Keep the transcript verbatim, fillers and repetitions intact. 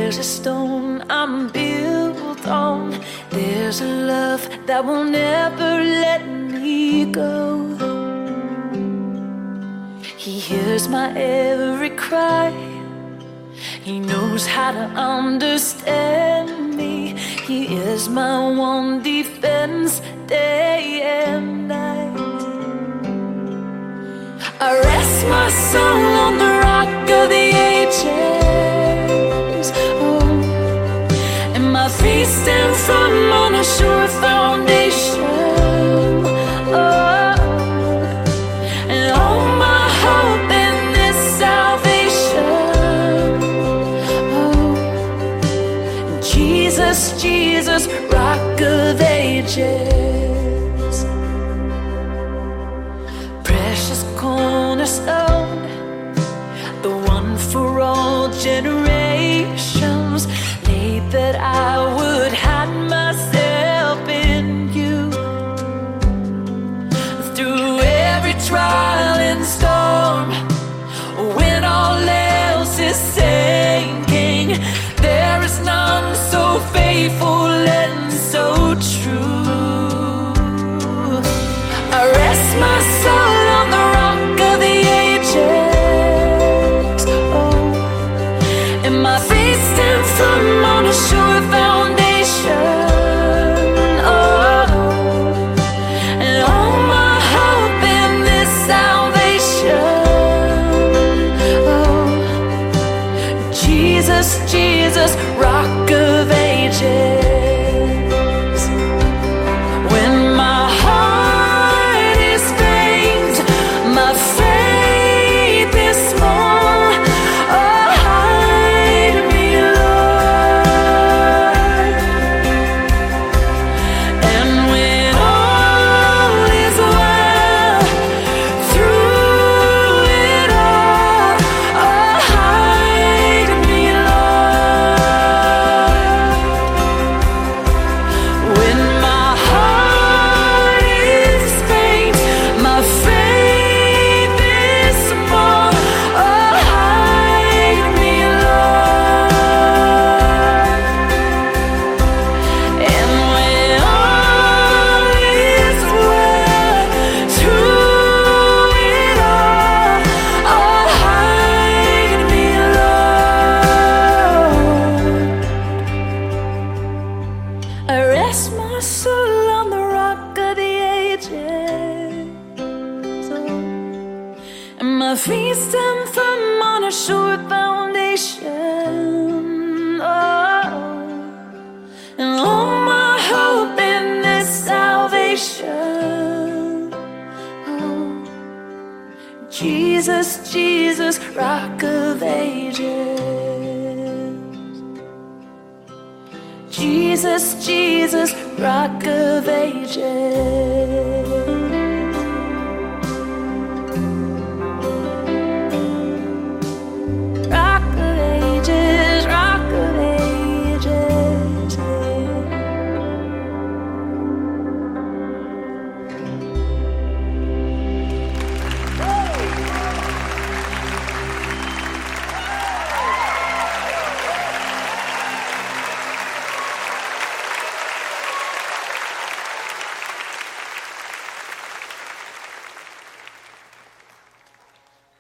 There's a stone I'm built on. There's a love that will never let me go. He hears my every cry. He knows how to understand me. He is my one defense day and night. I rest my soul on the rock of the ages, oh, and my feet stand firm on a sure foundation, oh, and all my hope in this salvation, oh, Jesus, Jesus, rock of ages, precious cornerstone, the one for all generations, laid that I would hide myself in you. Through every trial and storm, when all else is sinking, there is none so faithful and so true. I rest my soul on the rock of the ages, oh, and my feet stand firm on a sure foundation, oh, and all my hope in this salvation, oh, Jesus, Jesus, rock of ages. When my heart is faint, my faith is small, oh, hide me, Lord. And when all is well, through it all, oh, hide me, Lord. When my heart is faint, my faith is small, oh, hide me, Lord. And when all is well, through it all, oh, hide me, Lord. I rest my soul on the rock of the ages, oh, and my feet stand firm on a sure foundation, oh, and all my hope in this salvation, oh, Jesus, Jesus, rock of ages. Jesus, Jesus, rock of ages.